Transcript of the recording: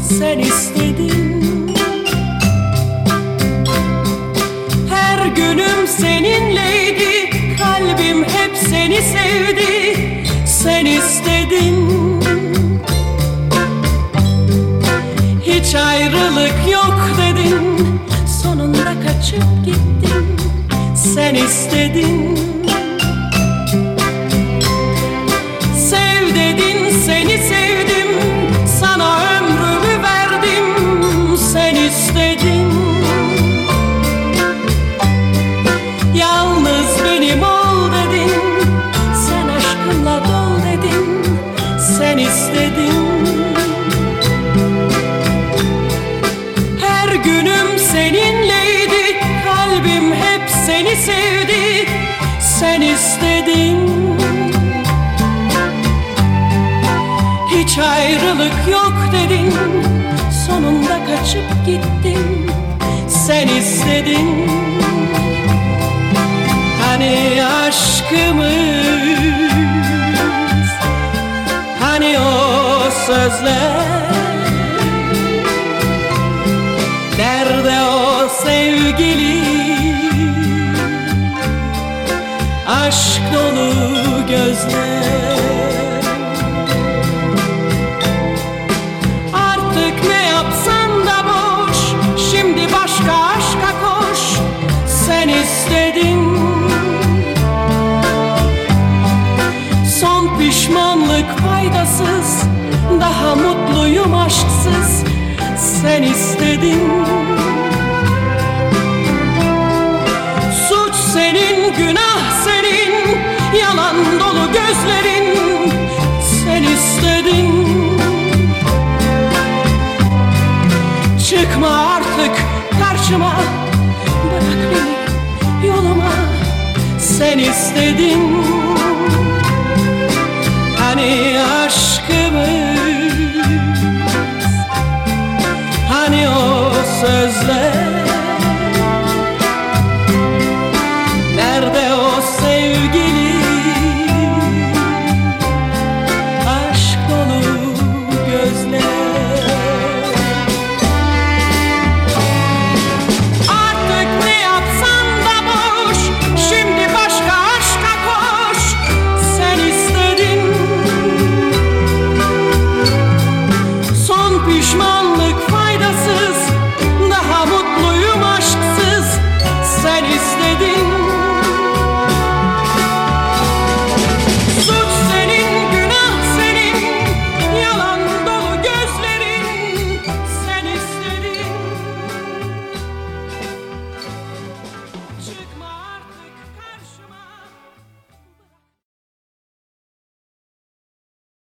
sen istedin. Her günüm seninleydi, kalbim hep seni sevdi, sen istedin. Hiç ayrılık yok dedin, sonunda kaçıp gittin, sen istedin. Sev dedin, seni sevdim, sana ömrümü verdim, sen istedin. Yalnız benim ol dedin, sen aşkınla dol dedin, sen istedin. Her günüm seninleydi, kalbim hep seni sevdi, sen istedin. Hiç ayrılık yok dedin, sonunda kaçıp gittin, sen istedin. Hani aşkımız, hani o sözler, nerede o sevgili, aşk dolu gözler. Artık ne yapsan da boş, şimdi başka aşka koş, sen istedin. Son pişmanlık faydasız, daha mutluyum aşksız, sen istedin. Suç senin, günah senin, yalan dolu gözlerin, sen istedin. Çıkma artık karşıma, bırak beni yoluma, sen istedin.